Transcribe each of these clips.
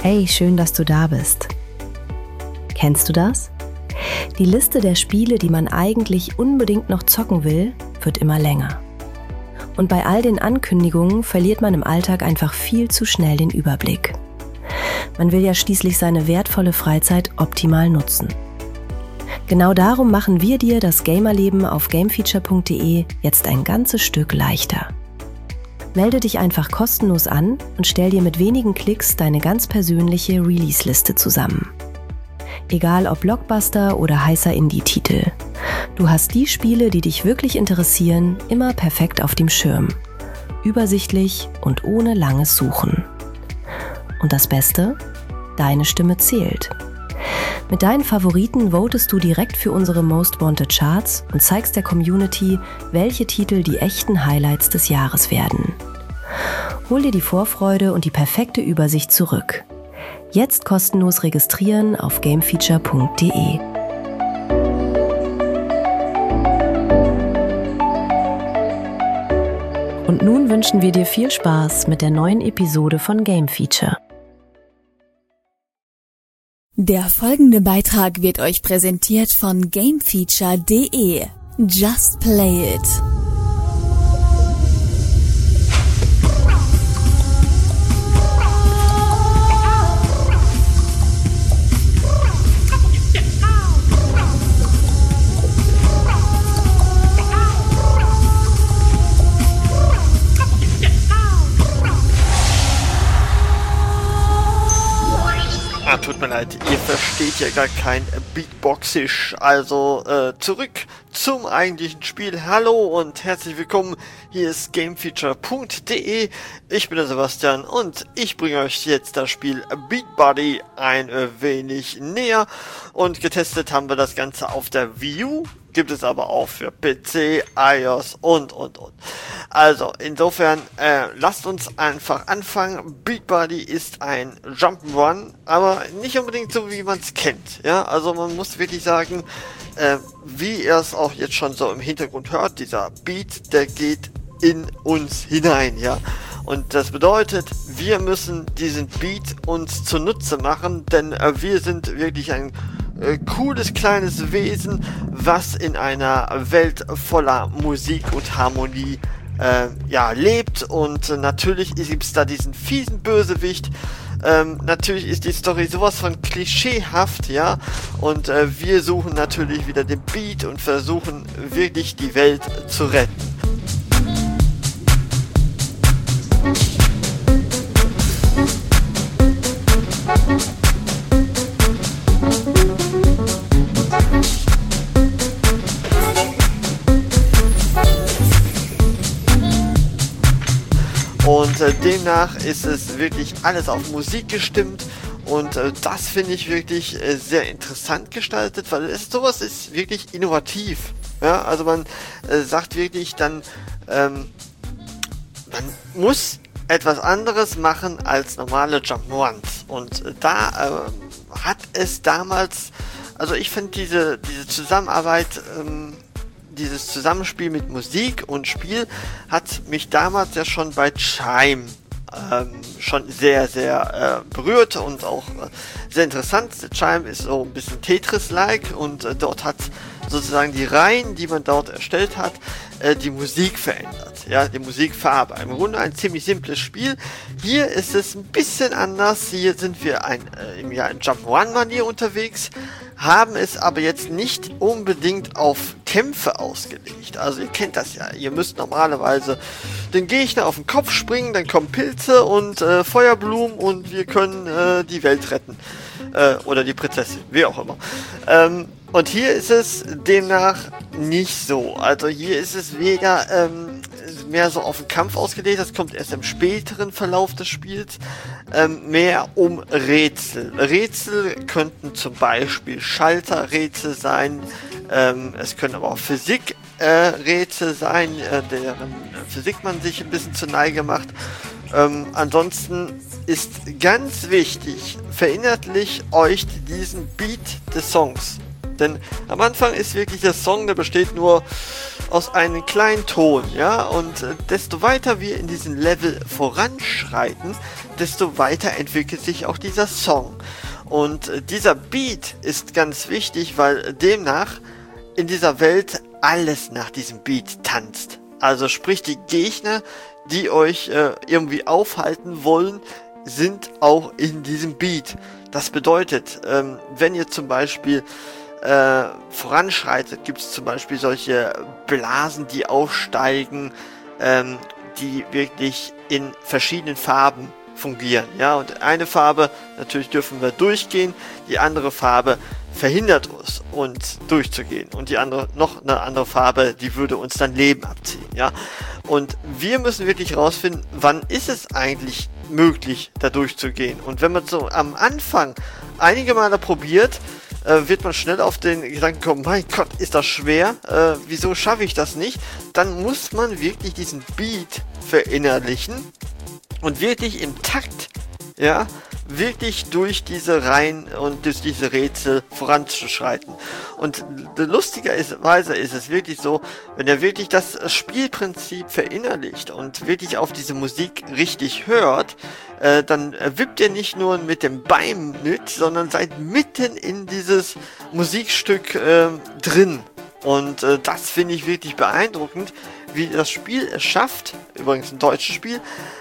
Hey, schön, dass du da bist. Kennst du das? Die Liste der Spiele, die man eigentlich unbedingt noch zocken will, wird immer länger. Und bei all den Ankündigungen verliert man im Alltag einfach viel zu schnell den Überblick. Man will ja schließlich seine wertvolle Freizeit optimal nutzen. Genau darum machen wir dir das Gamerleben auf gamefeature.de jetzt ein ganzes Stück leichter. Melde dich einfach kostenlos an und stell dir mit wenigen Klicks deine ganz persönliche Release-Liste zusammen. Egal ob Blockbuster oder heißer Indie-Titel. Du hast die Spiele, die dich wirklich interessieren, immer perfekt auf dem Schirm. Übersichtlich und ohne langes Suchen. Und das Beste? Deine Stimme zählt. Mit deinen Favoriten votest du direkt für unsere Most Wanted Charts und zeigst der Community, welche Titel die echten Highlights des Jahres werden. Hol dir die Vorfreude und die perfekte Übersicht zurück. Jetzt kostenlos registrieren auf gamefeature.de. Und nun wünschen wir dir viel Spaß mit der neuen Episode von Game Feature. Der folgende Beitrag wird euch präsentiert von gamefeature.de. Just play it. Tut mir leid, ihr versteht ja gar kein Beatboxisch, also zurück zum eigentlichen Spiel. Hallo und herzlich willkommen, hier ist gamefeature.de, ich bin der Sebastian und ich bringe euch jetzt das Spiel Beat Buddy ein wenig näher und getestet haben wir das Ganze auf der Wii U. Gibt es aber auch für PC, iOS und. Also, insofern, lasst uns einfach anfangen. Beat Buddy ist ein Jump'n'Run, aber nicht unbedingt so, wie man es kennt. Ja, also man muss wirklich sagen, wie ihr es auch jetzt schon so im Hintergrund hört, dieser Beat, der geht in uns hinein, ja. Und das bedeutet, wir müssen diesen Beat uns zunutze machen, denn wir sind wirklich ein cooles kleines Wesen, was in einer Welt voller Musik und Harmonie lebt. Und natürlich gibt's da diesen fiesen Bösewicht. Natürlich ist die Story sowas von klischeehaft, ja, und wir suchen natürlich wieder den Beat und versuchen wirklich die Welt zu retten. Und demnach ist es wirklich alles auf Musik gestimmt und das finde ich wirklich sehr interessant gestaltet, weil sowas ist wirklich innovativ. Ja, also man sagt wirklich dann, man muss etwas anderes machen als normale Jump'n'Runs. Und da hat es damals, also ich finde diese Zusammenarbeit, dieses Zusammenspiel mit Musik und Spiel hat mich damals ja schon bei Chime schon sehr, sehr berührt und auch sehr interessant. Chime ist so ein bisschen Tetris-like und dort hat sozusagen die Reihen, die man dort erstellt hat, die Musik verändert. Ja, die Musikfarbe. Im Grunde ein ziemlich simples Spiel. Hier ist es ein bisschen anders. Hier sind wir in Jump'n'Run-Manier unterwegs, haben es aber jetzt nicht unbedingt auf Kämpfe ausgelegt. Also ihr kennt das ja. Ihr müsst normalerweise den Gegner auf den Kopf springen, dann kommen Pilze und Feuerblumen und wir können die Welt retten. Oder die Prinzessin, wie auch immer. Und hier ist es demnach nicht so. Also hier ist es weder mehr so auf den Kampf ausgelegt, das kommt erst im späteren Verlauf des Spiels, mehr um Rätsel. Rätsel könnten zum Beispiel Schalterrätsel sein, es können aber auch Physikrätsel sein, deren Physik man sich ein bisschen zur Neige macht. Ansonsten ist ganz wichtig, verinnerlicht euch diesen Beat des Songs. Denn am Anfang ist wirklich der Song, der besteht nur aus einem kleinen Ton, ja, und desto weiter wir in diesem Level voranschreiten, desto weiter entwickelt sich auch dieser Song. Und dieser Beat ist ganz wichtig, weil demnach in dieser Welt alles nach diesem Beat tanzt. Also sprich, die Gegner, die euch irgendwie aufhalten wollen, sind auch in diesem Beat. Das bedeutet, wenn ihr zum Beispiel voranschreitet, gibt es zum Beispiel solche Blasen, die aufsteigen, die wirklich in verschiedenen Farben fungieren. Ja, und eine Farbe, natürlich dürfen wir durchgehen, die andere Farbe verhindert uns durchzugehen, und die andere, noch eine andere Farbe, die würde uns dann Leben abziehen. Ja, und wir müssen wirklich rausfinden, wann ist es eigentlich möglich, da durchzugehen. Und wenn man so am Anfang einige Male probiert, wird man schnell auf den Gedanken kommen, mein Gott, ist das schwer, wieso schaffe ich das nicht? Dann muss man wirklich diesen Beat verinnerlichen und wirklich im Takt, ja, wirklich durch diese Reihen und durch diese Rätsel voranzuschreiten. Und lustigerweise ist es wirklich so, wenn er wirklich das Spielprinzip verinnerlicht und wirklich auf diese Musik richtig hört, dann wippt ihr nicht nur mit dem Bein mit, sondern seid mitten in dieses Musikstück drin. Und das finde ich wirklich beeindruckend, wie das Spiel es schafft, übrigens ein deutsches Spiel,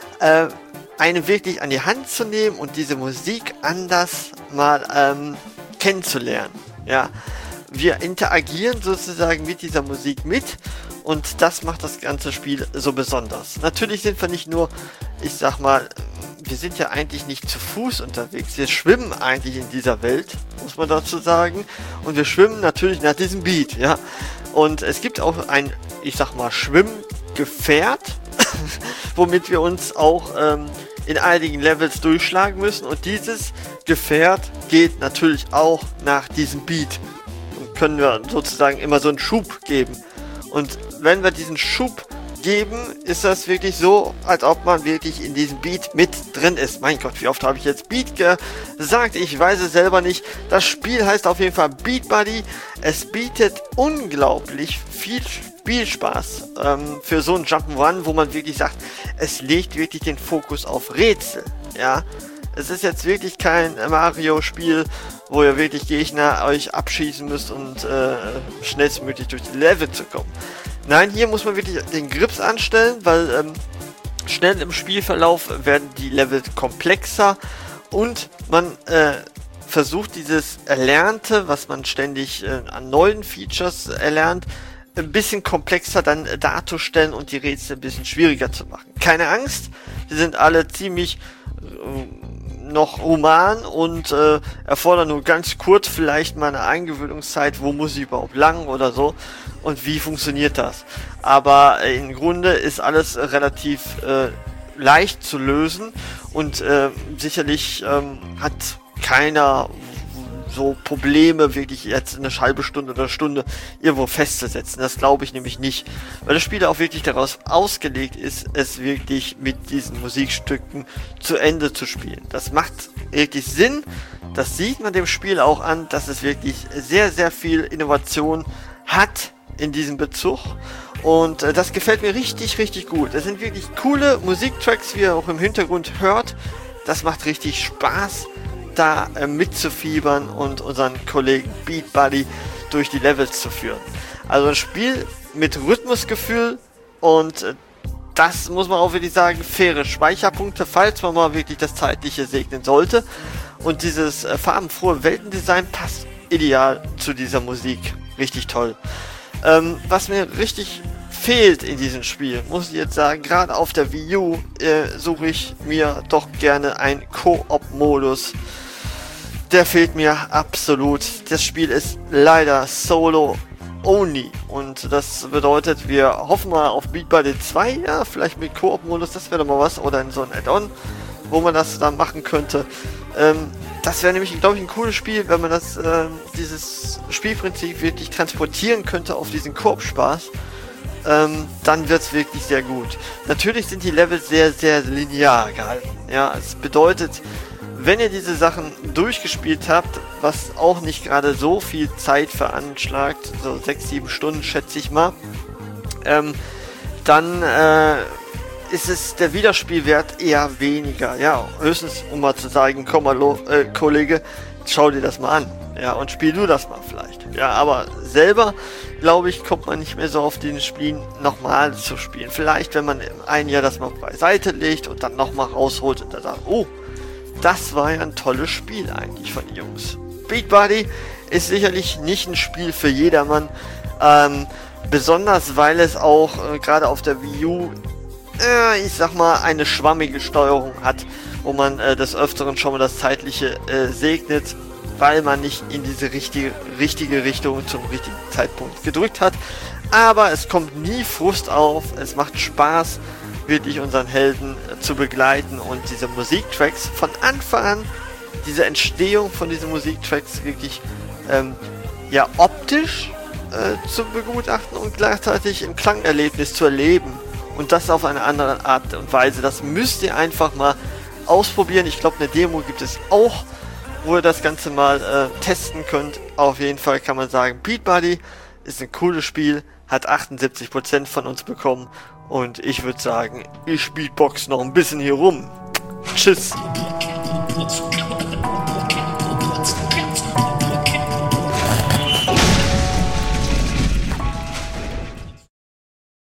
eine wirklich an die Hand zu nehmen und diese Musik anders mal kennenzulernen. Ja, wir interagieren sozusagen mit dieser Musik mit, und das macht das ganze Spiel so besonders. Natürlich sind wir nicht nur, ich sag mal, wir sind ja eigentlich nicht zu Fuß unterwegs, wir schwimmen eigentlich in dieser Welt, muss man dazu sagen, und wir schwimmen natürlich nach diesem Beat, ja. Und es gibt auch ein, ich sag mal, Schwimmgefährt, womit wir uns auch in einigen Levels durchschlagen müssen, und dieses Gefährt geht natürlich auch nach diesem Beat und können wir sozusagen immer so einen Schub geben. Und wenn wir diesen Schub geben, ist das wirklich so, als ob man wirklich in diesem Beat mit drin ist. Mein Gott, wie oft habe ich jetzt Beat gesagt? Ich weiß es selber nicht. Das Spiel heißt auf jeden Fall Beat Buddy. Es bietet unglaublich viel Spielspaß für so ein Jump'n'Run, wo man wirklich sagt, es legt wirklich den Fokus auf Rätsel. Ja, es ist jetzt wirklich kein Mario-Spiel, wo ihr wirklich Gegner euch abschießen müsst und schnellstmöglich durch die Level zu kommen. Nein, hier muss man wirklich den Grips anstellen, weil schnell im Spielverlauf werden die Level komplexer, und man versucht dieses Erlernte, was man ständig an neuen Features erlernt, ein bisschen komplexer dann darzustellen und die Rätsel ein bisschen schwieriger zu machen. Keine Angst, die sind alle ziemlich noch human und erfordern nur ganz kurz vielleicht mal eine Eingewöhnungszeit, wo muss ich überhaupt lang oder so und wie funktioniert das. Aber im Grunde ist alles relativ leicht zu lösen, und sicherlich hat keiner so Probleme, wirklich jetzt eine halbe Stunde oder Stunde irgendwo festzusetzen. Das glaube ich nämlich nicht, weil das Spiel auch wirklich daraus ausgelegt ist, es wirklich mit diesen Musikstücken zu Ende zu spielen. Das macht wirklich Sinn, das sieht man dem Spiel auch an, dass es wirklich sehr, sehr viel Innovation hat in diesem Bezug, und das gefällt mir richtig, richtig gut. Das sind wirklich coole Musiktracks, wie ihr auch im Hintergrund hört. Das macht richtig Spaß, da mitzufiebern und unseren Kollegen Beat Buddy durch die Levels zu führen. Also ein Spiel mit Rhythmusgefühl, und das muss man auch wirklich sagen, faire Speicherpunkte, falls man mal wirklich das Zeitliche segnen sollte. Und dieses farbenfrohe Weltendesign passt ideal zu dieser Musik. Richtig toll. Was mir richtig fehlt in diesem Spiel, muss ich jetzt sagen, gerade auf der Wii U suche ich mir doch gerne einen Koop-Modus. Der fehlt mir absolut. Das Spiel ist leider Solo-Only, und das bedeutet, wir hoffen mal auf Beat Buddy 2, ja, vielleicht mit Koop-Modus, das wäre doch mal was, oder in so ein Add-on, wo man das dann machen könnte. Das wäre nämlich, glaube ich, ein cooles Spiel, wenn man das dieses Spielprinzip wirklich transportieren könnte auf diesen Koop-Spaß. Dann wird es wirklich sehr gut. Natürlich sind die Levels sehr, sehr linear gehalten. Ja, es bedeutet, wenn ihr diese Sachen durchgespielt habt, was auch nicht gerade so viel Zeit veranschlagt, so 6-7 Stunden schätze ich mal, dann ist es der Wiederspielwert eher weniger. Ja, höchstens um mal zu sagen, komm mal, Kollege, schau dir das mal an. Ja, und spiel du das mal vielleicht. Ja, aber selber, glaube ich, kommt man nicht mehr so auf den Spielen nochmal zu spielen. Vielleicht, wenn man ein Jahr das mal beiseite legt und dann nochmal rausholt und dann sagt, oh, das war ja ein tolles Spiel eigentlich von den Jungs. Beat Buddy ist sicherlich nicht ein Spiel für jedermann, besonders weil es auch gerade auf der Wii U, ich sag mal, eine schwammige Steuerung hat, wo man des Öfteren schon mal das Zeitliche segnet, weil man nicht in diese richtige Richtung zum richtigen Zeitpunkt gedrückt hat. Aber es kommt nie Frust auf, es macht Spaß, wirklich unseren Helden zu begleiten und diese Musiktracks von Anfang an, diese Entstehung von diesen Musiktracks wirklich optisch zu begutachten und gleichzeitig im Klangerlebnis zu erleben und das auf eine andere Art und Weise. Das müsst ihr einfach mal ausprobieren. Ich glaube, eine Demo gibt es auch, wo ihr das Ganze mal testen könnt. Auf jeden Fall kann man sagen, Beat Buddy ist ein cooles Spiel, hat 78% von uns bekommen und ich würde sagen, ich beatbox noch ein bisschen hier rum. Tschüss!